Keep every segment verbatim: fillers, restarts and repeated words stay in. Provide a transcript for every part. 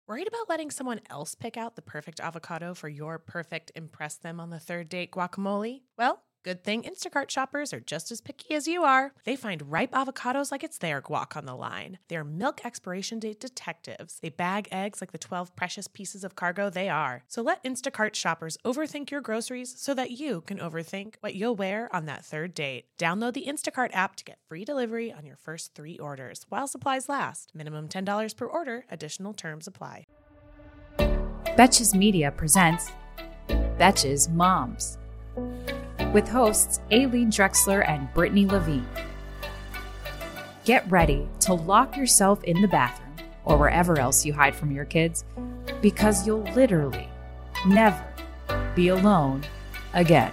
Worried about letting someone else pick out the perfect avocado for your perfect impress them on the third date guacamole? Well, good thing Instacart shoppers are just as picky as you are. They find ripe avocados like it's their guac on the line. They're milk expiration date detectives. They bag eggs like the twelve precious pieces of cargo they are. So let Instacart shoppers overthink your groceries so that you can overthink what you'll wear on that third date. Download the Instacart app to get free delivery on your first three orders while supplies last. Minimum ten dollars per order. Additional terms apply. Betches Media presents Betches Moms, with hosts Aileen Drexler and Brittany Levine. Get ready to lock yourself in the bathroom or wherever else you hide from your kids, because you'll literally never be alone again.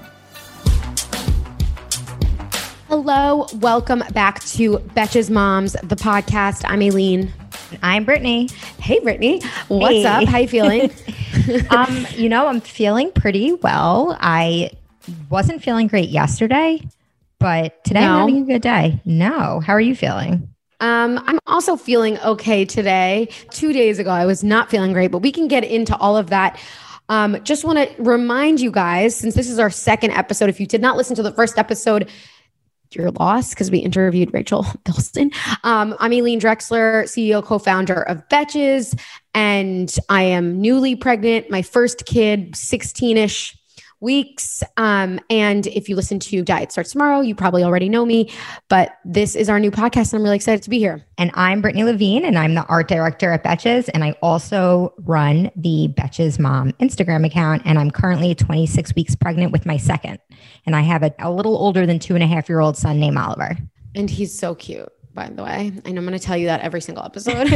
Hello, welcome back to Betches Moms, the podcast. I'm Aileen. I'm Brittany. Hey, Brittany. What's hey. up? How you feeling? um, you know, I'm feeling pretty well. I wasn't feeling great yesterday, but today no. I'm having a good day. No. How are you feeling? Um, I'm also feeling okay today. Two days ago, I was not feeling great, but we can get into all of that. Um, just want to remind you guys, since this is our second episode, if you did not listen to the first episode, you're lost because we interviewed Rachel Bilston. Um, I'm Aileen Drexler, C E O, co-founder of Betches, and I am newly pregnant, my first kid, sixteen-ish weeks. Um, and if you listen to Diet Starts Tomorrow, you probably already know me, but this is our new podcast, and I'm really excited to be here. And I'm Brittany Levine, and I'm the art director at Betches, and I also run the Betches Mom Instagram account, and I'm currently twenty-six weeks pregnant with my second. And I have a, a little older than two and a half year old son named Oliver. And he's so cute, by the way. And I'm going to tell you that every single episode.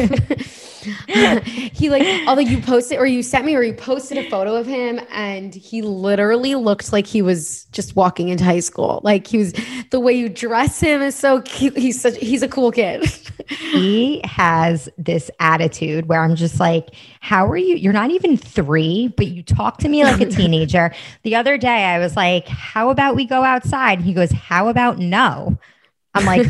He like, although you posted or you sent me or you posted a photo of him, and he literally looked like he was just walking into high school. Like he was, the way you dress him is so cute. He's such, he's a cool kid. He has this attitude where I'm just like, how are you? You're not even three, but you talk to me like a teenager. The other day I was like, how about we go outside? And he goes, how about no? I'm like,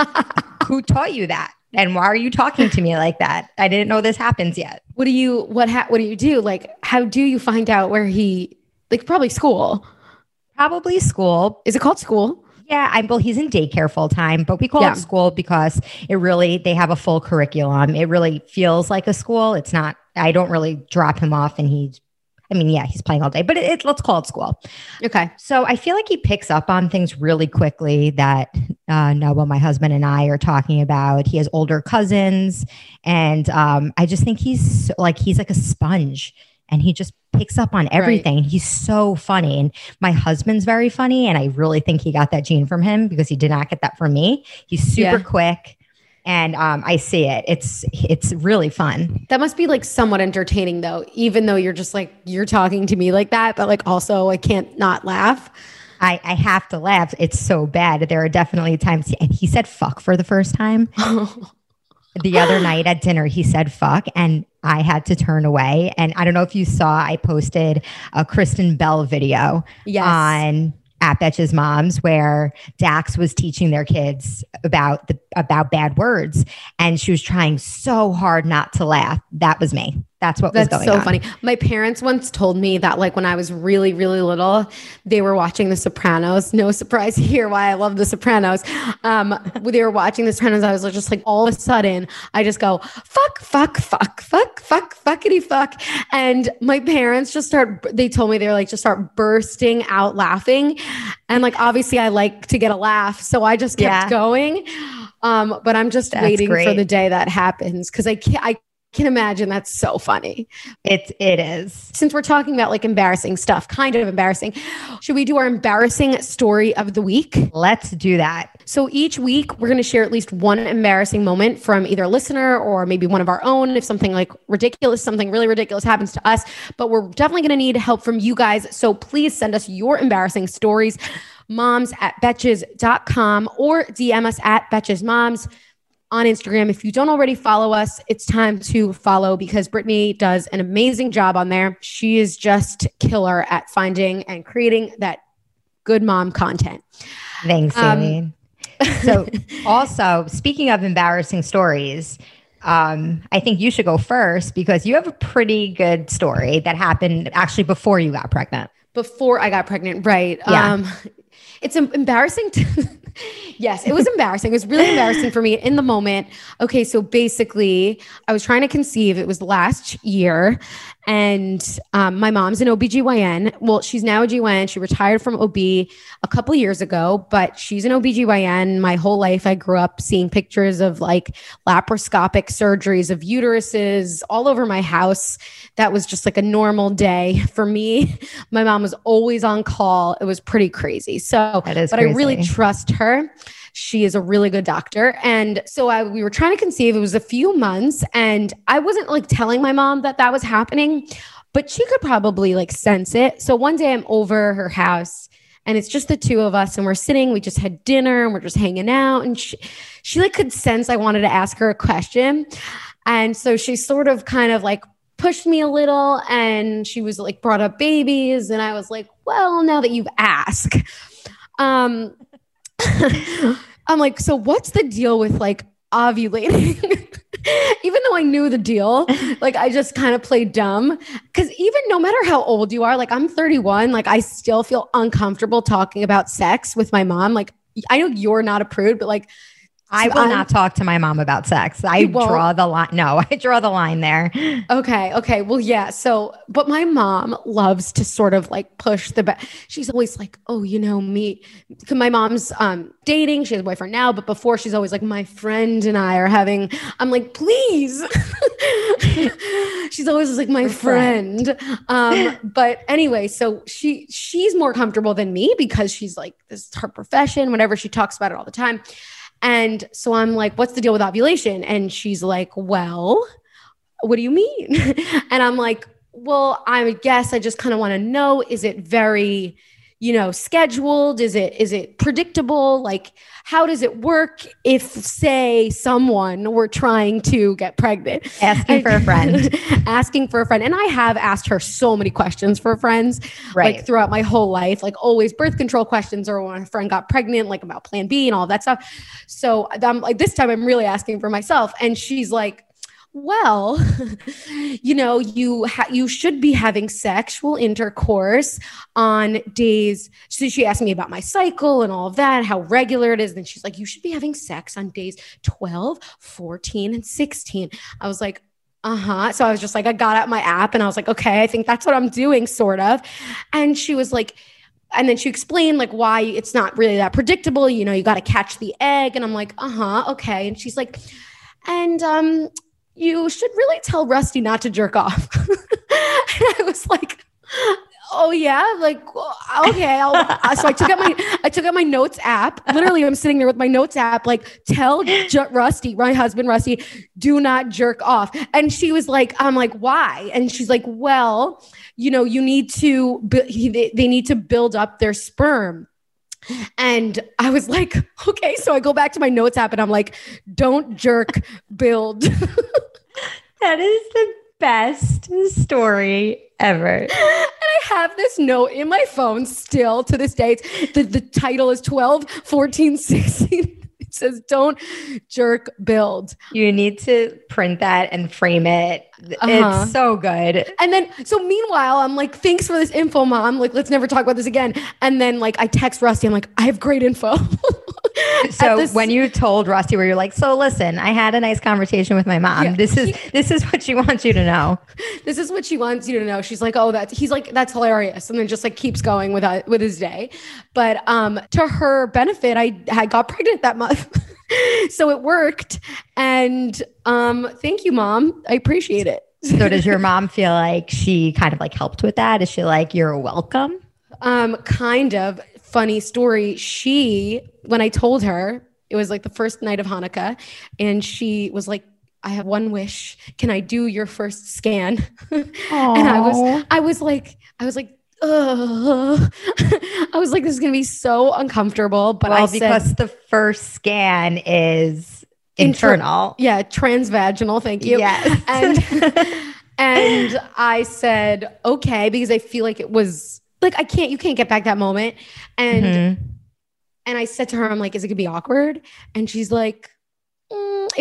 who taught you that? And why are you talking to me like that? I didn't know this happens yet. What do you, what, ha- what do you do? Like, how do you find out where he, like probably school? Probably school. Is it called school? Yeah, I well, he's in daycare full time, but we call Yeah. it school because it really, they have a full curriculum. It really feels like a school. It's not, I don't really drop him off and he's, I mean, yeah, he's playing all day, but it, it, let's call it school. Okay. So I feel like he picks up on things really quickly that uh, Noah, my husband, and I are talking about. He has older cousins, and um, I just think he's so, like, he's like a sponge. And he just picks up on everything. Right. He's so funny. And my husband's very funny. And I really think he got that gene from him because he did not get that from me. He's super Yeah. quick. And um, I see it. It's it's really fun. That must be like somewhat entertaining though, even though you're just like, you're talking to me like that, but like also I can't not laugh. I, I have to laugh. It's so bad. There are definitely times. And he said fuck for the first time. The other night at dinner, he said fuck, and I had to turn away. And I don't know if you saw, I posted a Kristen Bell video Yes. on at Betches Moms where Dax was teaching their kids about the about bad words, and she was trying so hard not to laugh. That was me. That's what That's was going so on. funny. My parents once told me that like when I was really, really little, they were watching The Sopranos. No surprise here why I love The Sopranos. Um, when they were watching The Sopranos, I was just like, all of a sudden, I just go, fuck, fuck, fuck, fuck, fuck, fuckity fuck. And my parents just start, they told me they were like, just start bursting out laughing. And like, obviously I like to get a laugh. So I just kept Yeah. going. Um, but I'm just That's waiting great. for the day that happens. Cause I can't, I can imagine that's so funny. It it is. Since we're talking about like embarrassing stuff, kind of embarrassing, should we do our embarrassing story of the week? Let's do that. So each week we're going to share at least one embarrassing moment from either a listener or maybe one of our own. If something like ridiculous, something really ridiculous happens to us, but we're definitely going to need help from you guys. So please send us your embarrassing stories, moms at betches dot com or D M us at Betches Moms on Instagram. If you don't already follow us, it's time to follow because Brittany does an amazing job on there. She is just killer at finding and creating that good mom content. Thanks, Um, Aileen. So also, speaking of embarrassing stories, um, I think you should go first because you have a pretty good story that happened actually before you got pregnant. Before I got pregnant, right? Yeah. Um, it's em- embarrassing to yes, it was embarrassing. It was really embarrassing for me in the moment. Okay, so basically, I was trying to conceive. It was last year. And um, my mom's an O B G Y N. Well, she's now a G Y N. She retired from O B a couple years ago, but she's an O B G Y N. My whole life, I grew up seeing pictures of like laparoscopic surgeries of uteruses all over my house. That was just like a normal day for me. My mom was always on call. It was pretty crazy. So, that is but crazy. I really trust her. She is a really good doctor. And so I, we were trying to conceive. It was a few months and I wasn't like telling my mom that that was happening, but she could probably like sense it. So one day I'm over her house and it's just the two of us and we're sitting, we just had dinner and we're just hanging out. And she, she like could sense I wanted to ask her a question. And so she sort of kind of like pushed me a little and she was like brought up babies. And I was like, well, now that you've asked, um, I'm like, so what's the deal with like ovulating? Even though I knew the deal, like I just kind of played dumb. Cause even no matter how old you are, like I'm thirty-one, like I still feel uncomfortable talking about sex with my mom. Like I know you're not a prude, but like I will I'm, not talk to my mom about sex. I draw the line. No, I draw the line there. Okay. Okay. Well, yeah. So, but my mom loves to sort of like push the back. She's always like, oh, you know, me, because my mom's um, dating. She has a boyfriend now, but before she's always like, my friend and I are having, I'm like, please. She's always like my friend. Um, but anyway, so she, she's more comfortable than me because she's like, this is her profession, whenever she talks about it all the time. And so I'm like, what's the deal with ovulation? And she's like, well, what do you mean? And I'm like, well, I guess I just kind of want to know, is it very, you know, scheduled? Is it, is it predictable? Like, how does it work if, say, someone were trying to get pregnant? Asking for a friend. Asking for a friend. And I have asked her so many questions for friends, right, like throughout my whole life, like always birth control questions or when a friend got pregnant, like about Plan B and all that stuff. So I'm like, this time I'm really asking for myself. And she's like, well, you know, you ha- you should be having sexual intercourse on days. So she asked me about my cycle and all of that, how regular it is. And she's like, you should be having sex on days twelve, fourteen, and sixteen. I was like, uh-huh. So I was just like, I got out my app and I was like, okay, I think that's what I'm doing, sort of. And she was like, and then she explained like why it's not really that predictable. You know, you got to catch the egg. And I'm like, uh-huh, okay. And she's like, and, um, you should really tell Rusty not to jerk off. And I was like, oh yeah, like, okay. I'll, so I took out my, I took out my notes app. Literally, I'm sitting there with my notes app, like, tell J- Rusty, my husband, Rusty, do not jerk off. And she was like, I'm like, why? And she's like, well, you know, you need to, they, they need to build up their sperm. And I was like, okay. So I go back to my notes app and I'm like, don't jerk, build. That is the best story ever. And I have this note in my phone still to this day. It's, the, the title is twelve, fourteen, sixteen. It says, don't jerk, build. You need to print that and frame it. Uh-huh. It's so good. And then, so meanwhile, I'm like, thanks for this info, Mom. Like, let's never talk about this again. And then like, I text Rusty. I'm like, I have great info. So this- when you told Rusty, where you're like, so listen, I had a nice conversation with my mom. Yeah, this is, he- this is what she wants you to know. This is what she wants you to know. She's like, oh, that's, he's like, that's hilarious. And then just like keeps going with, uh, with his day. But um, to her benefit, I, I got pregnant that month. So it worked. And um, thank you, Mom. I appreciate it. So does your mom feel like she kind of like helped with that? Is she like, you're welcome? Um, kind of. Funny story. She, when I told her, it was like the first night of Hanukkah, and she was like, I have one wish. Can I do your first scan? And I was, I was like, I was like, ugh. I was like, this is going to be so uncomfortable. But well, I said, because the first scan is Intra- internal. Yeah. Transvaginal. Thank you. Yes. And, and I said, okay, because I feel like it was like, I can't, you can't get back that moment. And, mm-hmm. and I said to her, I'm like, is it gonna be awkward? And she's like, mm, it won't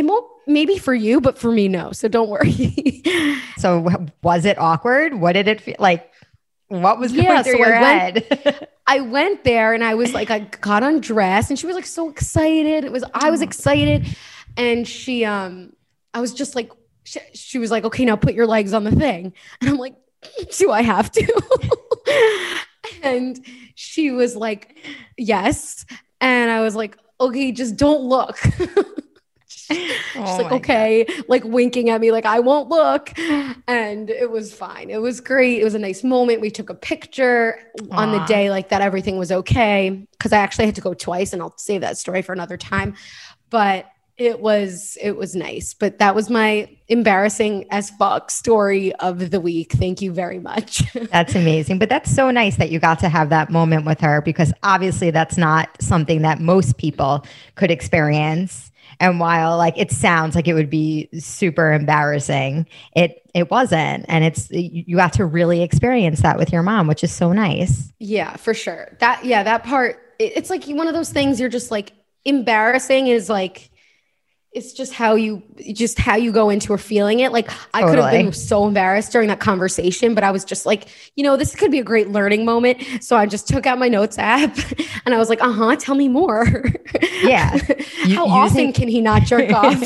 maybe for you, but for me, no. So don't worry. So w- was it awkward? What did it feel like? What was going Yeah, through so your I went- head? I went there and I was like, I got undressed and she was like so excited. It was, I was excited. And she, um, I was just like, she, she was like, okay, now put your legs on the thing. And I'm like, do I have to? And she was like, yes. And I was like, okay, just don't look. She's Oh like, my okay, like winking at me, like I won't look. And it was fine. It was great. It was a nice moment. We took a picture on the Aw. day, like that everything was okay. Cause I actually had to go twice and I'll save that story for another time. But it was, it was nice. But that was my embarrassing as fuck story of the week. Thank you very much. That's amazing. But that's so nice that you got to have that moment with her, because obviously that's not something that most people could experience. And while like it sounds like it would be super embarrassing, it it wasn't. And it's you got to really experience that with your mom, which is so nice. Yeah, for sure. That, yeah, that part, it- it's like one of those things you're just like, embarrassing is like, it's just how you, just how you go into or feeling it. Like I could have Totally. been so embarrassed during that conversation, but I was just like, you know, this could be a great learning moment. So I just took out my notes app and I was like, uh-huh, tell me more. Yeah. You- How using- often can he not jerk off?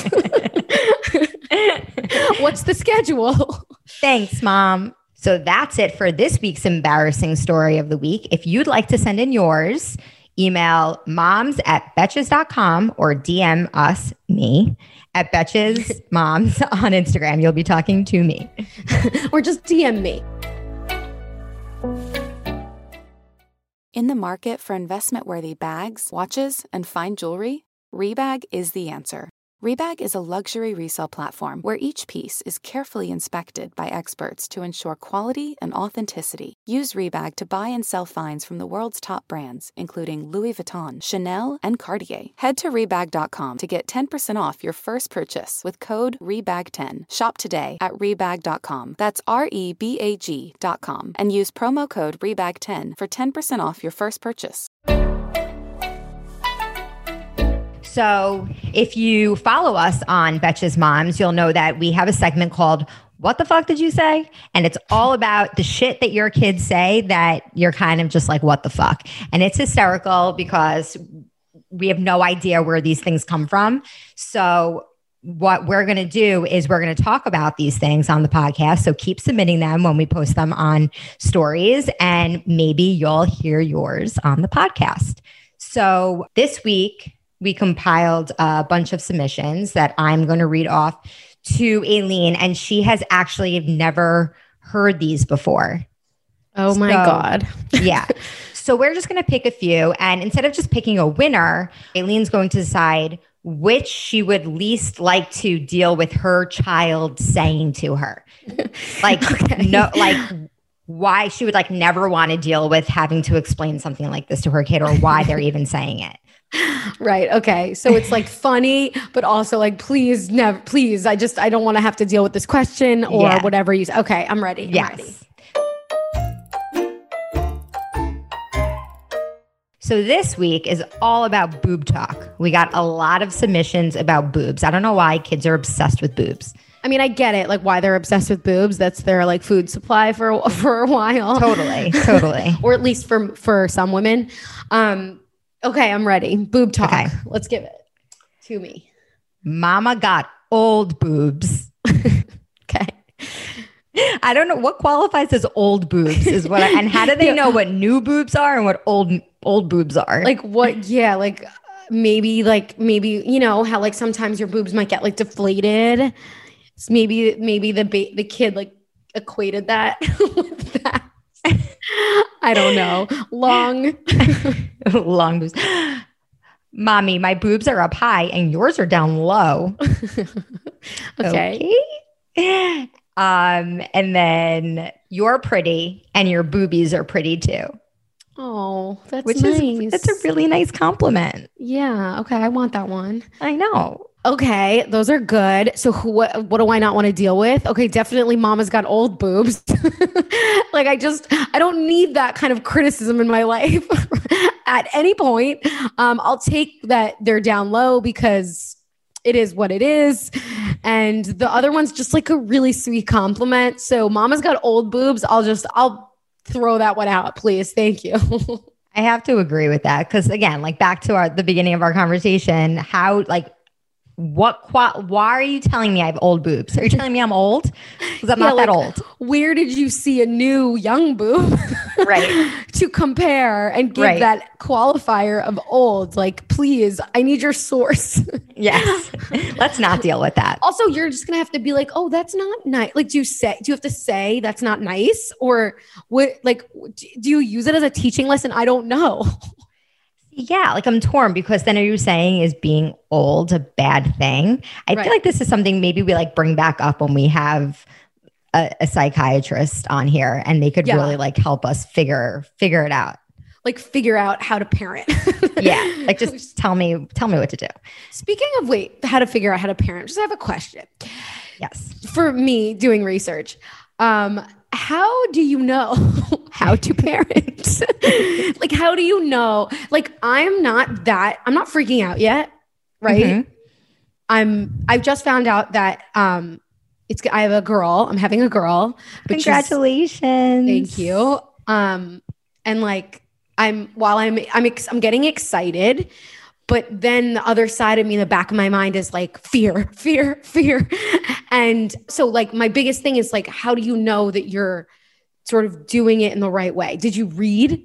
What's the schedule? Thanks, Mom. So that's it for this week's embarrassing story of the week. If you'd like to send in yours, email moms at betches dot com or D M us, me, at Betches Moms on Instagram. You'll be talking to me. Or just D M me. In the market for investment-worthy bags, watches, and fine jewelry, Rebag is the answer. Rebag is a luxury resale platform where each piece is carefully inspected by experts to ensure quality and authenticity. Use Rebag to buy and sell finds from the world's top brands, including Louis Vuitton, Chanel, and Cartier. Head to Rebag dot com to get ten percent off your first purchase with code Rebag ten. Shop today at Rebag dot com. That's R E B A G dot com. And use promo code Rebag ten for ten percent off your first purchase. So if you follow us on Betches Moms, you'll know that we have a segment called What the Fuck Did You Say? And it's all about the shit that your kids say that you're kind of just like, what the fuck? And it's hysterical because we have no idea where these things come from. So what we're going to do is we're going to talk about these things on the podcast. So keep submitting them when we post them on stories, and maybe you'll hear yours on the podcast. So this week, we compiled a bunch of submissions that I'm going to read off to Aileen, and she has actually never heard these before. Oh my So- God. Yeah. So we're just going to pick a few, and instead of just picking a winner, Aileen's going to decide which she would least like to deal with her child saying to her. Like, Okay. no, like why she would like never want to deal with having to explain something like this to her kid, or why they're even saying it. Right. Okay. So it's like funny, but also like, please, never, please. I just, I don't want to have to deal with this question or Yeah. whatever you say. Okay. I'm ready. I'm ready. Yes. So this week is all about boob talk. We got a lot of submissions about boobs. I don't know why kids are obsessed with boobs. I mean, I get it. Like why they're obsessed with boobs. That's their like food supply for, for a while. Totally, totally. Or at least for, for some women. Um, okay. I'm ready. Boob talk. Okay. Let's give it to me. Mama got old boobs. Okay. I don't know what qualifies as old boobs is what I, and how do they Yeah. know what new boobs are and what old old boobs are? Like what? Yeah. Like maybe, like maybe, you know, how like sometimes your boobs might get like deflated. It's maybe, maybe the, ba- the kid like equated that with that. I don't know. Long. long boobs. Mommy, my boobs are up high and yours are down low. Okay. Okay. Um, and then you're pretty and your boobies are pretty too. Oh, that's Which nice. is it's a really nice compliment. Yeah. Okay. I want that one. I know. Okay. Those are good. So who, what, what do I not want to deal with? Okay. Definitely mama's got old boobs. Like I just, I don't need that kind of criticism in my life at any point. Um, I'll take that they're down low because it is what it is. And the other one's just like a really sweet compliment. So mama's got old boobs. I'll just, I'll throw that one out, please. Thank you. I have to agree with that. Cause again, like back to our, the beginning of our conversation, how like, what, qua- why are you telling me I have old boobs? Are you telling me I'm old? Because I'm Yeah, not like, that old. Where did you see a new young boob? Right. To compare and give Right. that qualifier of old? Like, please, I need your source. Yes. Let's not deal with that. Also, you're just gonna have to be like, oh, that's not nice. Like, do you say, do you have to say that's not nice? Or what, like, do you use it as a teaching lesson? I don't know. Yeah, like I'm torn because then are you saying is being old a bad thing? I Right. feel like this is something maybe we like bring back up when we have a, a psychiatrist on here and they could Yeah. really like help us figure figure it out. Like, figure out how to parent. Yeah, like just tell me tell me what to do. Speaking of, wait, how to figure out how to parent, just have a question. Yes. For me doing research, um, how do you know how to parent? Like, how do you know? Like, I'm not that, I'm not freaking out yet, right? Mhm. I'm, I've just found out that um, it's, I have a girl, I'm having a girl. which is- Congratulations. Thank you. Um, and like, I'm, while I'm, I'm, ex- I'm getting excited, but then the other side of me in the back of my mind is like fear, fear, fear. And so like, my biggest thing is like, how do you know that you're sort of doing it in the right way? Did you read?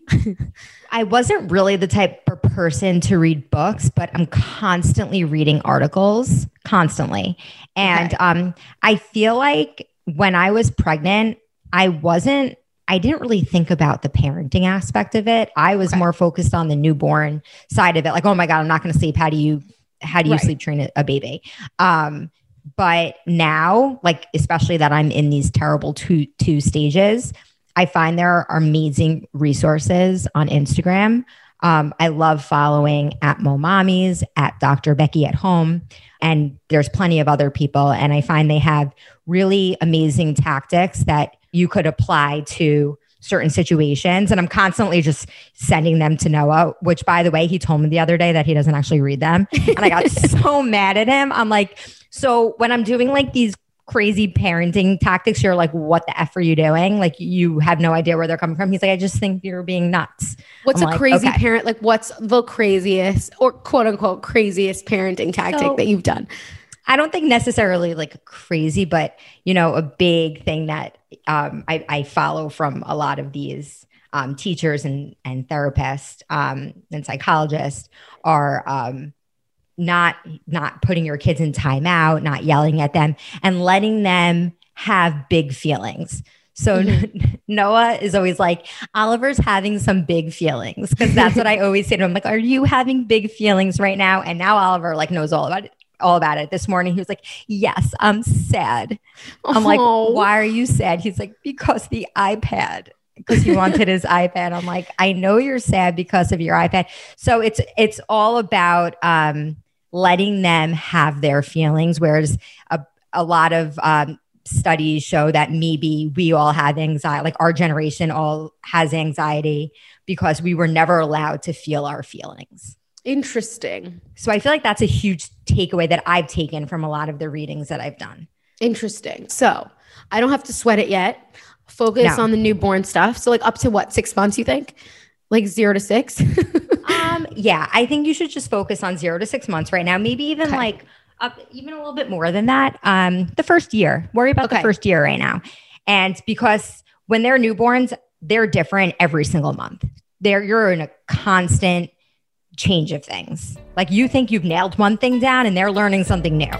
I wasn't really the type of person to read books, but I'm constantly reading articles, constantly. And Okay. um, I feel like when I was pregnant, I wasn't, I didn't really think about the parenting aspect of it. I was Okay. more focused on the newborn side of it. Like, oh my God, I'm not going to sleep. How do you, how do you Right. sleep train a, a baby? Um, but now, like, especially that I'm in these terrible two, two stages, I find there are amazing resources on Instagram. Um, I love following at Mo Mommies, at Doctor Becky at Home, and there's plenty of other people. And I find they have really amazing tactics that you could apply to certain situations. And I'm constantly just sending them to Noah, which by the way, he told me the other day that he doesn't actually read them. And I got so mad at him. I'm like, so when I'm doing like these crazy parenting tactics, you're like, what the F are you doing? Like, you have no idea where they're coming from. He's like, I just think you're being nuts. What's I'm a like, crazy okay. parent? Like, what's the craziest or quote unquote craziest parenting tactic So- that you've done? I don't think necessarily like crazy, but you know, a big thing that um, I, I follow from a lot of these um, teachers and and therapists um, and psychologists are um, not not putting your kids in timeout, not yelling at them, and letting them have big feelings. So Noah is always like, Oliver's having some big feelings, because that's what I always say to him. Like, are you having big feelings right now? And now Oliver like knows all about it. all about it. This morning, he was like, yes, I'm sad. I'm like, Oh. why are you sad? He's like, because the iPad, because he wanted his iPad. I'm like, I know you're sad because of your iPad. So it's, it's all about um, letting them have their feelings. Whereas a, a lot of um, studies show that maybe we all have anxiety, like our generation all has anxiety because we were never allowed to feel our feelings. Interesting. So I feel like that's a huge takeaway that I've taken from a lot of the readings that I've done. Interesting. So I don't have to sweat it yet. Focus No. on the newborn stuff. So like up to what, six months, you think? Like zero to six? Um, yeah, I think you should just focus on zero to six months right now. Maybe even Okay. like up, even a little bit more than that. Um, the first year, worry about Okay. the first year right now. And because when they're newborns, they're different every single month. They're, you're in a constant change of things. Like, you think you've nailed one thing down and they're learning something new.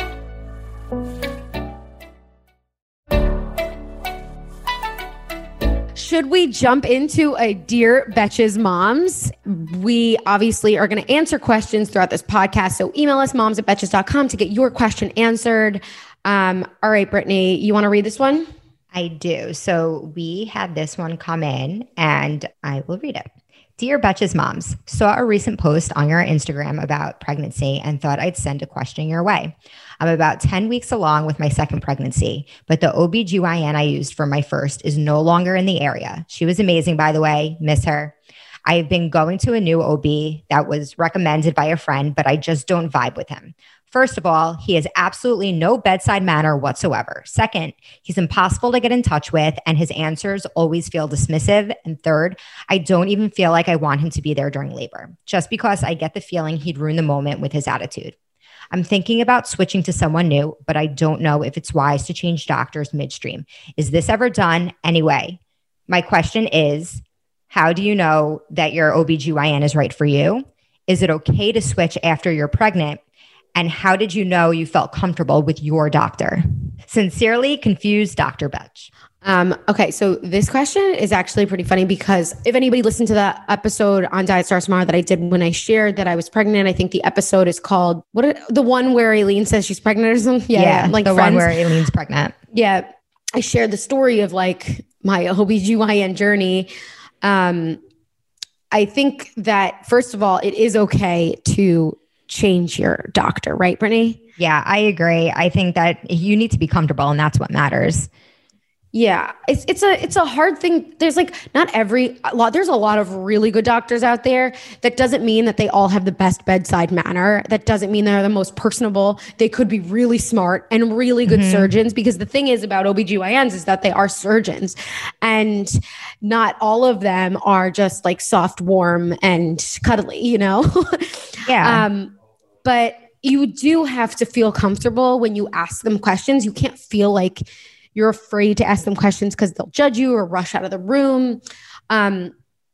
Should we jump into a Dear Betches Moms? We obviously are going to answer questions throughout this podcast. So email us moms at betches dot com to get your question answered. Um, all right, Brittany, you want to read this one? I do. So we had this one come in and I will read it. Dear Betches Moms, saw a recent post on your Instagram about pregnancy and thought I'd send a question your way. I'm about ten weeks along with my second pregnancy, but the O B G Y N I used for my first is no longer in the area. She was amazing, by the way. Miss her. I've been going to a new O B that was recommended by a friend, but I just don't vibe with him. First of all, he has absolutely no bedside manner whatsoever. Second, he's impossible to get in touch with, and his answers always feel dismissive. And third, I don't even feel like I want him to be there during labor, just because I get the feeling he'd ruin the moment with his attitude. I'm thinking about switching to someone new, but I don't know if it's wise to change doctors midstream. Is this ever done? Anyway, my question is, how do you know that your O B G Y N is right for you? Is it okay to switch after you're pregnant? And how did you know you felt comfortable with your doctor? Sincerely, confused Doctor Betch. Um, okay, so this question is actually pretty funny because if anybody listened to the episode on Diet Star Smart that I did when I shared that I was pregnant, I think the episode is called, what? Are, the one where Aileen says she's pregnant or something? Yeah, yeah like the Friends. one where Aileen's pregnant. Yeah, I shared the story of like my O B G Y N journey. Um, I think that, first of all, it is okay to change your doctor, right, Brittany? Yeah, I agree. I think that you need to be comfortable, and that's what matters. Yeah, it's it's a it's a hard thing. There's like not every a lot. There's a lot of really good doctors out there. That doesn't mean that they all have the best bedside manner. That doesn't mean they're the most personable. They could be really smart and really good mm-hmm. surgeons. Because the thing is about O B G Y Ns is that they are surgeons, and not all of them are just like soft, warm, and cuddly. You know? Yeah. um, but you do have to feel comfortable when you ask them questions. You can't feel like you're afraid to ask them questions because they'll judge you or rush out of the room. Um,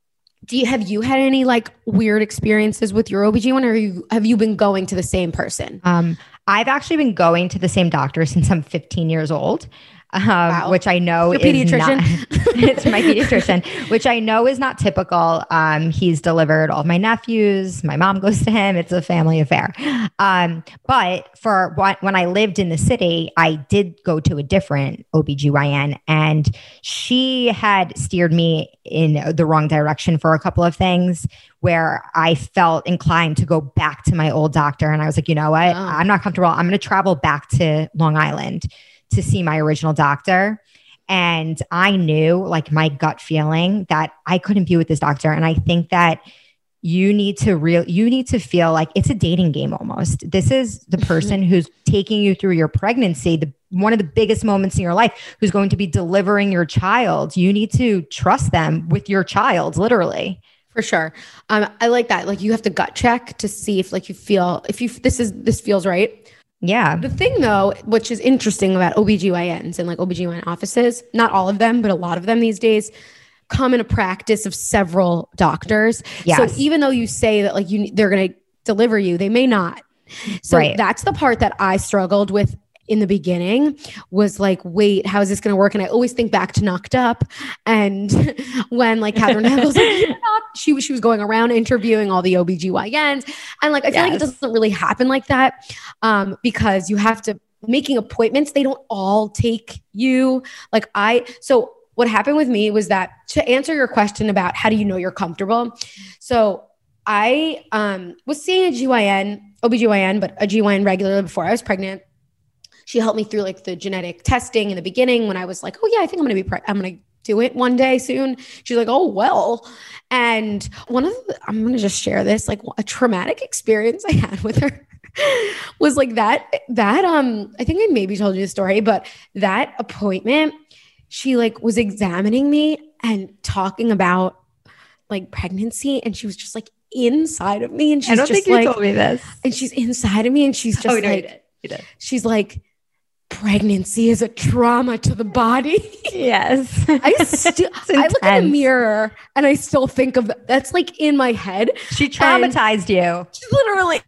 do you, have you had any like weird experiences with your O B G Y N, or you, have you been going to the same person? Um, I've actually been going to the same doctor since I'm fifteen years old. Um, wow. Which I know Your is pediatrician. Not, it's my pediatrician, which I know is not typical. Um, he's delivered all of my nephews. My mom goes to him. It's a family affair. Um, but for what, when I lived in the city, I did go to a different O B G Y N, and she had steered me in the wrong direction for a couple of things where I felt inclined to go back to my old doctor. And I was like, you know what? Oh. I'm not comfortable. I'm going to travel back to Long Island to see my original doctor. And I knew, like, my gut feeling that I couldn't be with this doctor. And I think that you need to real, you need to feel like it's a dating game almost. This is the person who's taking you through your pregnancy, the one of the biggest moments in your life, who's going to be delivering your child. You need to trust them with your child, literally. For sure. Um, I like that. Like, you have to gut check to see if like you feel, if you, this is, this feels right. Yeah. The thing though, which is interesting about O B G Y Ns and like O B G Y N offices, not all of them, but a lot of them these days come in a practice of several doctors. Yes. So even though you say that like you, they're going to deliver you, they may not. So right. That's the part that I struggled with in the beginning, was like, wait, how is this going to work? And I always think back to Knocked Up, and when like Catherine Hegel's like, You're not, she was she was going around interviewing all the O B G Y Ns, and like I feel yes. like it doesn't really happen like that, um, because you have to making appointments. They don't all take you. Like I so what happened with me was that, to answer your question about how do you know you're comfortable, so I um, was seeing a G Y N, O B G Y N, but a G Y N regularly before I was pregnant. She helped me through like the genetic testing in the beginning when I was like, oh yeah, I think I'm going to be, pre- I'm going to do it one day soon. She's like, oh, well. And one of the, I'm going to just share this, like a traumatic experience I had with her was like that, that, um, I think I maybe told you the story, but that appointment, she like was examining me and talking about like pregnancy. And she was just like inside of me. And she's I don't just think you like, told me this. And she's inside of me. And she's just oh, like, no, you did. You did. She's like, pregnancy is a trauma to the body. Yes. I still, I look in the mirror and I still think of that's like in my head. She traumatized you. Literally.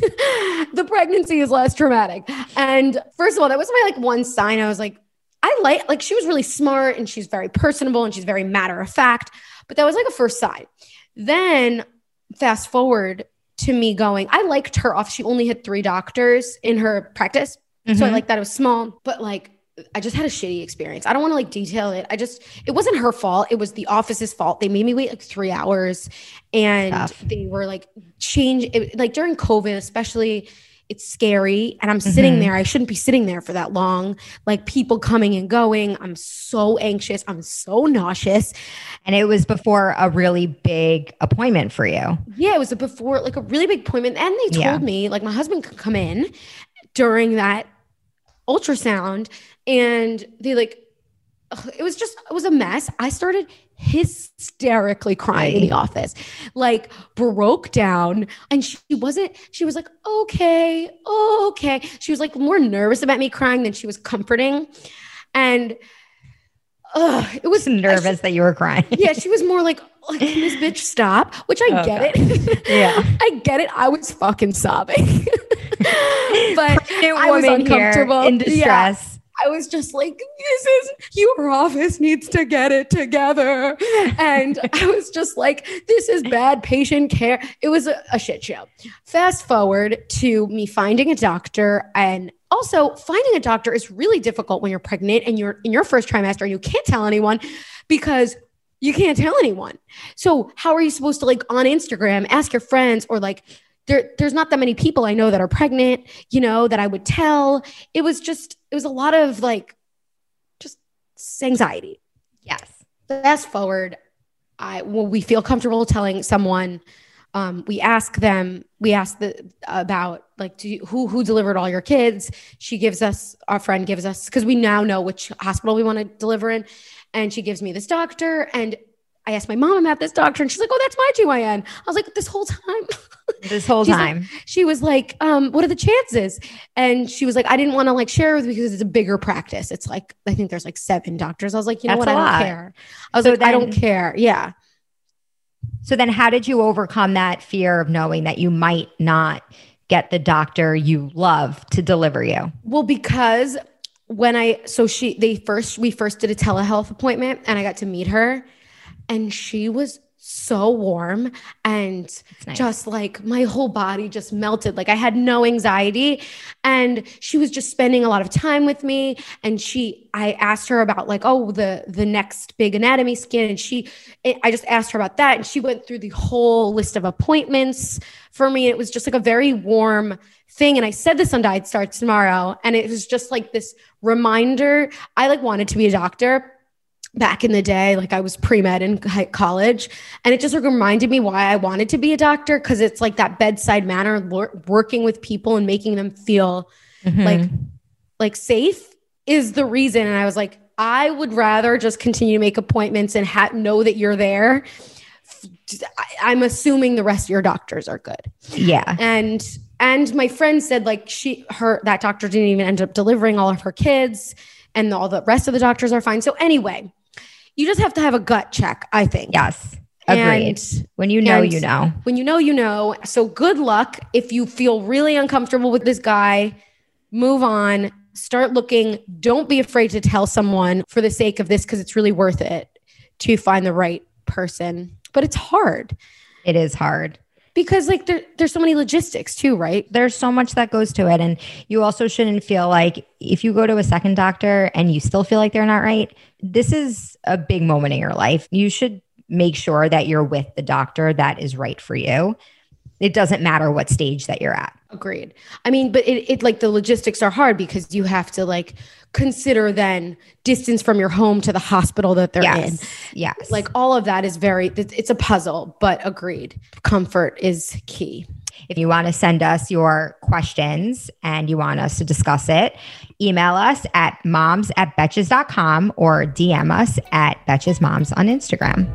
The pregnancy is less traumatic. And first of all, that was my like one sign. I was like, I like, like she was really smart and she's very personable and she's very matter of fact, but that was like a first sign. Then fast forward to me going, I liked her off. She only had three doctors in her practice. Mm-hmm. So I like that it was small, but like, I just had a shitty experience. I don't want to like detail it. I just, it wasn't her fault. It was the office's fault. They made me wait like three hours and Tough. They were like change it, like during COVID, especially it's scary. And I'm sitting mm-hmm. there. I shouldn't be sitting there for that long. Like people coming and going. I'm so anxious. I'm so nauseous. And it was before a really big appointment for you. Yeah, it was a before like a really big appointment. And they told yeah. me like my husband could come in during that ultrasound. And they like, ugh, it was just, it was a mess. I started hysterically crying right. in the office, like broke down. And she wasn't, she was like, okay, okay. She was like more nervous about me crying than she was comforting. And uh, it was nervous she, that you were crying. Yeah. She was more like, oh, can this bitch stop? Which I oh, get God. it. Yeah. I get it. I was fucking sobbing, but Pregnant I was uncomfortable. Here in distress. Yeah. I was just like, this is, your office needs to get it together. And I was just like, this is bad patient care. It was a, a shit show. Fast forward to me finding a doctor. And also finding a doctor is really difficult when you're pregnant and you're in your first trimester and you can't tell anyone because you can't tell anyone. So how are you supposed to like on Instagram, ask your friends or like, There, there's not that many people I know that are pregnant, you know, that I would tell. It was just, it was a lot of like, just anxiety. Yes. Fast forward, I, well, we feel comfortable telling someone, um, we ask them, we ask the, about like, do you, who, who delivered all your kids? She gives us, our friend gives us, cause we now know which hospital we want to deliver in. And she gives me this doctor and I asked my mom about this doctor and she's like, oh, that's my G Y N. I was like, this whole time. This whole time. Like, she was like, um, what are the chances? And she was like, I didn't want to like share with you because it's a bigger practice. It's like, I think there's like seven doctors. I was like, you know that's what? I lot. don't care. I was so like, then, I don't care. Yeah. So then how did you overcome that fear of knowing that you might not get the doctor you love to deliver you? Well, because when I, so she, they first, we first did a telehealth appointment and I got to meet her. And she was so warm and nice. Just like my whole body just melted. Like I had no anxiety and she was just spending a lot of time with me. And she, I asked her about like, oh, the, the next big anatomy scan. And she, I just asked her about that. And she went through the whole list of appointments for me. It was just like a very warm thing. And I said this on Diet Starts Tomorrow. And it was just like this reminder. I like wanted to be a doctor back in the day, like I was pre-med in college. And it just like reminded me why I wanted to be a doctor. Cause it's like that bedside manner, working with people and making them feel mm-hmm. like, like safe is the reason. And I was like, I would rather just continue to make appointments and ha- know that you're there. I'm assuming the rest of your doctors are good. Yeah. And, and my friend said like she, her, that doctor didn't even end up delivering all of her kids and all the rest of the doctors are fine. So anyway, you just have to have a gut check, I think. Yes. Agreed. And, when you know, you know. When you know, you know. So good luck. If you feel really uncomfortable with this guy, move on, start looking. Don't be afraid to tell someone for the sake of this, because it's really worth it to find the right person. But it's hard. It is hard. Because like there, there's so many logistics too, right? There's so much that goes to it. And you also shouldn't feel like if you go to a second doctor and you still feel like they're not right, this is a big moment in your life. You should make sure that you're with the doctor that is right for you. It doesn't matter what stage that you're at. Agreed. I mean, but it, it like the logistics are hard because you have to like consider then distance from your home to the hospital that they're yes. in. Yes. Like all of that is very, it's a puzzle, but agreed. Comfort is key. If you want to send us your questions and you want us to discuss it, email us at moms at betches dot com or D M us at Betches Moms on Instagram.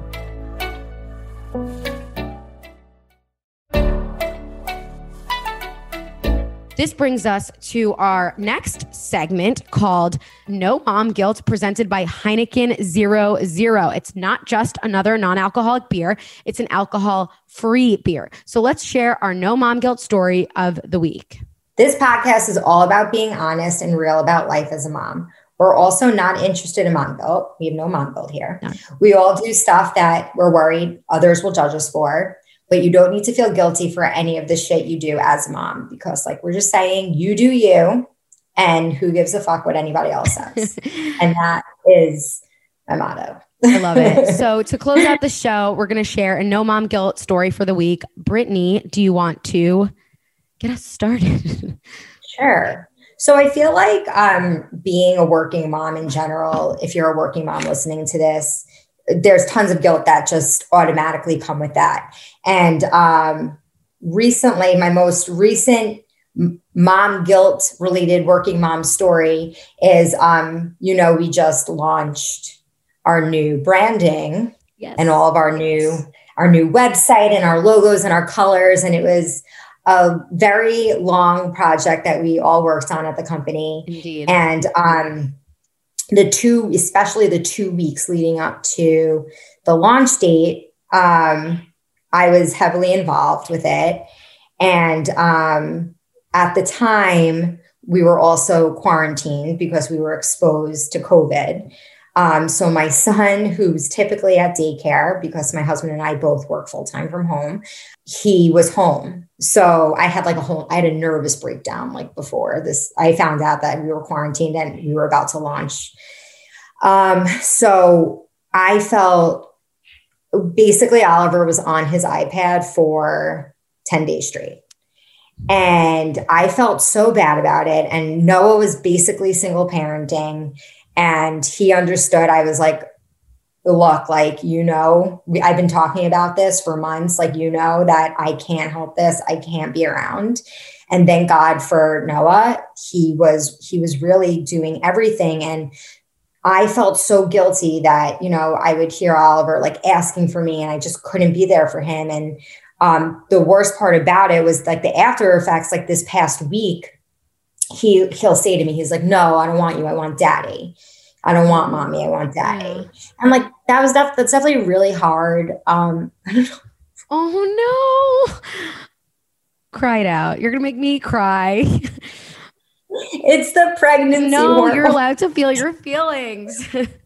This brings us to our next segment called No Mom Guilt, presented by Heineken Zero Zero. It's not just another non-alcoholic beer. It's an alcohol-free beer. So let's share our No Mom Guilt story of the week. This podcast is all about being honest and real about life as a mom. We're also not interested in mom guilt. We have no mom guilt here. No. We all do stuff that we're worried others will judge us for. But you don't need to feel guilty for any of the shit you do as a mom, because like we're just saying, you do you, and who gives a fuck what anybody else says. And that is my motto. I love it. So to close out the show, we're going to share a no mom guilt story for the week. Brittany, do you want to get us started. Sure. So I feel like um, being a working mom in general, if you're a working mom listening to this, there's tons of guilt that just automatically come with that. And um, recently, my most recent mom guilt related working mom story is, um, you know, we just launched our new branding yes. and all of our new, our new website and our logos and our colors. And it was a very long project that we all worked on at the company. Indeed. And um, the two, especially the two weeks leading up to the launch date, um, I was heavily involved with it. And um, at the time, we were also quarantined because we were exposed to COVID. Um, so my son, who's typically at daycare, because my husband and I both work full-time from home, he was home. So I had like a whole, I had a nervous breakdown like before this. I found out that we were quarantined and we were about to launch. Um, so I felt basically Oliver was on his iPad for ten days straight. And I felt so bad about it. And Noah was basically single parenting. And he understood. I was like, look, like, you know, we, I've been talking about this for months. Like, you know, that I can't help this. I can't be around. And thank God for Noah. He was, he was really doing everything. And I felt so guilty that, you know, I would hear Oliver like asking for me and I just couldn't be there for him. And um, the worst part about it was like the after effects, like this past week, he he'll say to me, he's like, no, I don't want you. I want daddy. I don't want mommy. I want daddy. Yeah. I'm like, that was def- that's definitely really hard. Um, I don't know. Oh no. Cried out. You're going to make me cry. It's the pregnancy. No, hormone. You're allowed to feel your feelings.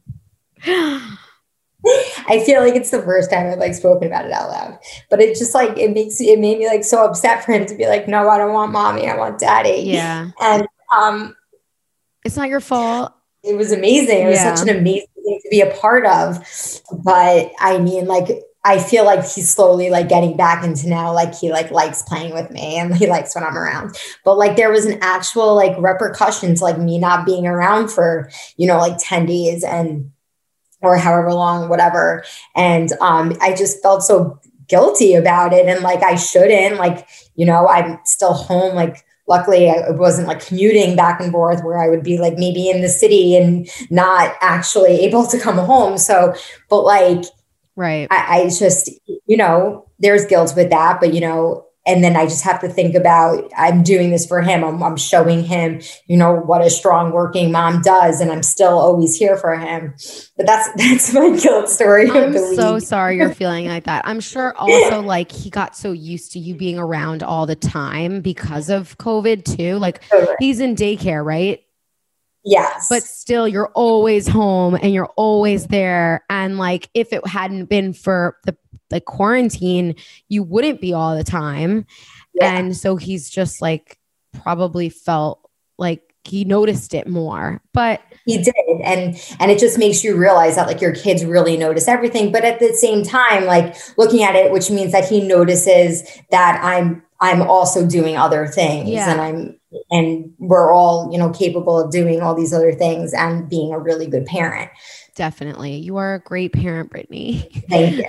I feel like it's the first time I've like spoken about it out loud, but it just like, it makes it made me like so upset for him to be like, no, I don't want mommy. I want daddy. Yeah. And, um, it's not your fault. It was amazing. It was yeah. such an amazing thing to be a part of. But I mean, like, I feel like he's slowly like getting back into now, like he like likes playing with me and he likes when I'm around. But like there was an actual like repercussion to like me not being around for, you know, like ten days and or however long, whatever. And um, I just felt so guilty about it. And like, I shouldn't, like, you know, I'm still home. Like, luckily I wasn't like commuting back and forth where I would be like maybe in the city and not actually able to come home. So, but like, right. I, I just, you know, there's guilt with that, but you know, and then I just have to think about, I'm doing this for him. I'm, I'm showing him, you know, what a strong working mom does. And I'm still always here for him. But that's, that's my guilt story. I'm so sorry you're feeling like that. I'm sure also like he got so used to you being around all the time because of COVID too. Like he's in daycare, right? Yes. But still you're always home and you're always there. And like, if it hadn't been for the like quarantine, you wouldn't be all the time. Yeah. And so he's just like, probably felt like he noticed it more, but he did. And, and it just makes you realize that like your kids really notice everything. But at the same time, like looking at it, which means that he notices that I'm, I'm also doing other things yeah. and I'm, and we're all, you know, capable of doing all these other things and being a really good parent. Definitely. You are a great parent, Brittany. Thank you.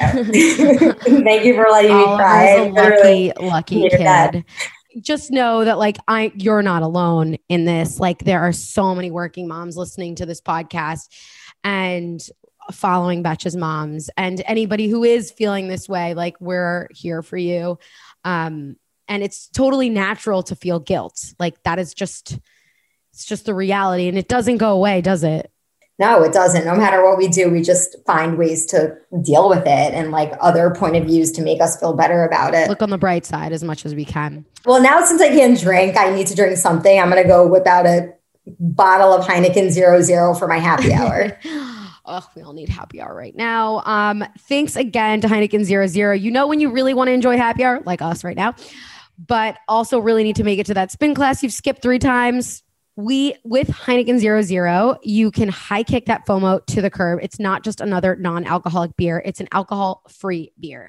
Thank you for letting me cry. A lucky, lucky kid. That. Just know that like I, you're not alone in this. Like there are so many working moms listening to this podcast and following Betches Moms, and anybody who is feeling this way, like we're here for you. Um, and it's totally natural to feel guilt. Like that is just, it's just the reality, and it doesn't go away, does it? No, it doesn't. No matter what we do, we just find ways to deal with it and like other point of views to make us feel better about it. Look on the bright side as much as we can. Well, now since I can't drink, I need to drink something. I'm going to go whip out a bottle of Heineken Zero Zero for my happy hour. Oh, we all need happy hour right now. Um, thanks again to Heineken Zero Zero. You know when you really want to enjoy happy hour, like us right now, but also really need to make it to that spin class you've skipped three times. We, with Heineken Zero Zero, you can high kick that FOMO to the curb. It's not just another non-alcoholic beer. It's an alcohol-free beer.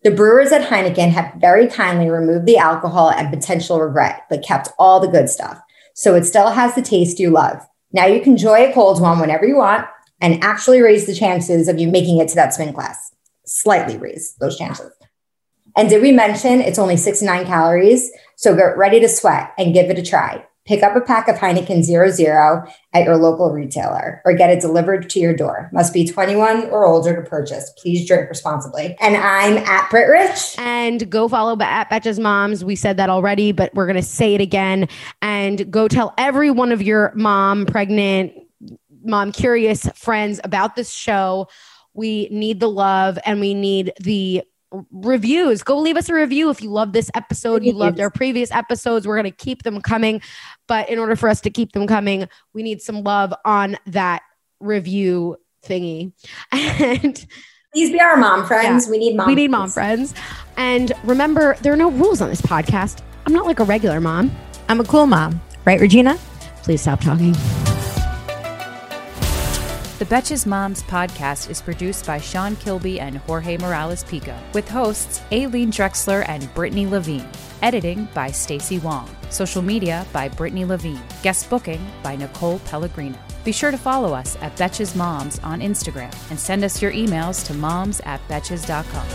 The brewers at Heineken have very kindly removed the alcohol and potential regret, but kept all the good stuff. So it still has the taste you love. Now you can enjoy a cold one whenever you want and actually raise the chances of you making it to that spin class. Slightly raise those chances. And did we mention it's only sixty-nine calories? So get ready to sweat and give it a try. Pick up a pack of Heineken zero zero at your local retailer or get it delivered to your door. Must be twenty-one or older to purchase. Please drink responsibly. And I'm at Brit Rich. And go follow at Betches Moms. We said that already, but we're going to say it again. And go tell every one of your mom, pregnant, mom curious friends about this show. We need the love and we need the reviews. Go leave us a review if you love this episode. You loved our previous episodes. We're going to keep them coming. But in order for us to keep them coming, we need some love on that review thingy. And please be our mom friends. Yeah, we need mom. We need mom friends. And remember, there are no rules on this podcast. I'm not like a regular mom. I'm a cool mom. Right, Regina? Please stop talking. The Betches Moms podcast is produced by Sean Kilby and Jorge Morales-Pico, with hosts Aileen Drexler and Brittany Levine. Editing by Stacey Wong. Social media by Brittany Levine. Guest booking by Nicole Pellegrino. Be sure to follow us at Betches Moms on Instagram and send us your emails to moms at betches dot com.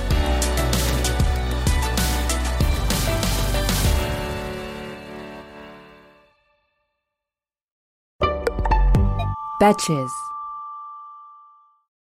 Betches.